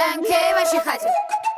Янки в вашій хаті.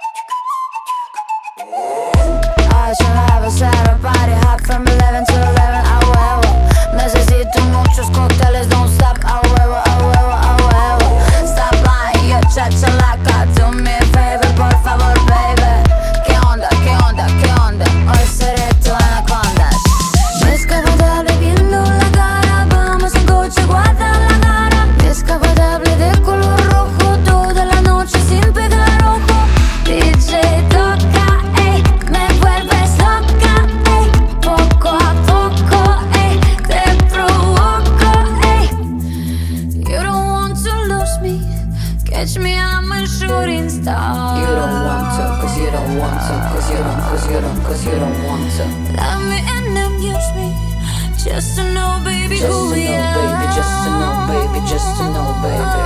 I should have a Saturday party hot from 11 to 11. A huevo, necesito muchos cócteles, don't stop. A huevo, a huevo, a huevo. Stop by y échate laca. Do me a favor, por favor, baby. ¿Qué onda, qué onda, qué onda? Hoy seré tu anaconda. Descapotable viendo la cara, vamos en coche, guarda la cara. Descapotable de color rojo, toda la noche sin pegar ojo. DJ toca, ey, me vuelves loca, ey. Poco a poco, ey, te provoco, ey. You don't want to lose me, catch me, I'm a shooting star. You don't want to, cause you don't want to, cause you don't, cause you don't, cause you don't want to. Love me and amuse me, just to know, baby, Just who to we know, are. baby, just to know, baby, just to know, baby.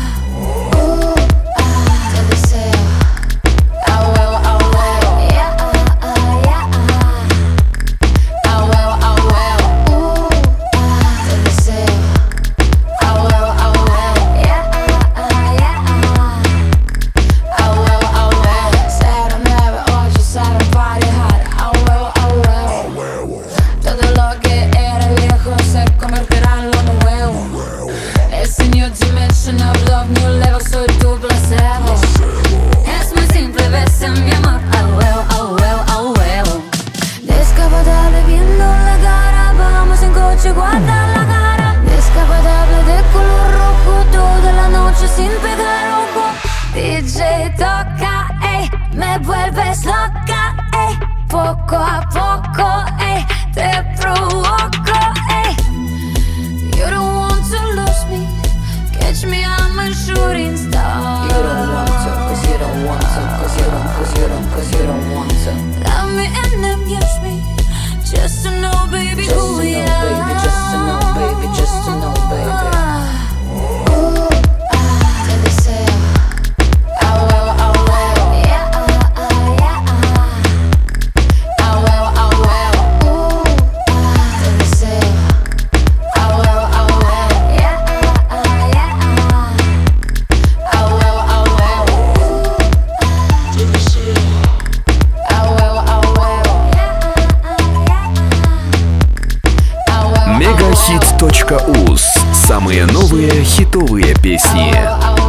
Te deseo. A huevo, a huevo. Yeah, yeah, a huevo, a huevo. Te deseo. A huevo, a huevo. Yeah, yeah, a huevo, a huevo. 09, Saturday party hard. A huevo, a huevo. Todo lo que era viejo se convertirá en lo nuevo. Es a new dimension of love, new level, soy tu placebo. Es muy simple, ves en mi amor. A huevo, a huevo, a huevo. Descapotable viendo la cara, vamos en coche, guarda la cara. Descapotable de color rojo, toda la noche sin pegar ojo. DJ toca, ey, me vuelves loca, ey. Poco a poco, ey, te provoco, ey. You don't want to lose me, catch me, I'm a shooting star. You don't want to, cause you don't want to, cause you don't, cause you don't, cause you don't want to. Love me and amuse me, just to know, baby, Just who to we know, are. baby, just to know, baby, just to know, baby. Te deseo. A huevo, a huevo. Yeah, yeah, a huevo, a huevo. Te deseo. A huevo, a huevo. Yeah, yeah, a huevo, a huevo. Te deseo. A huevo, a huevo. A huevo, a huevo. Мегахит.уз. Самые новые хитовые песни. A huevo, a huevo.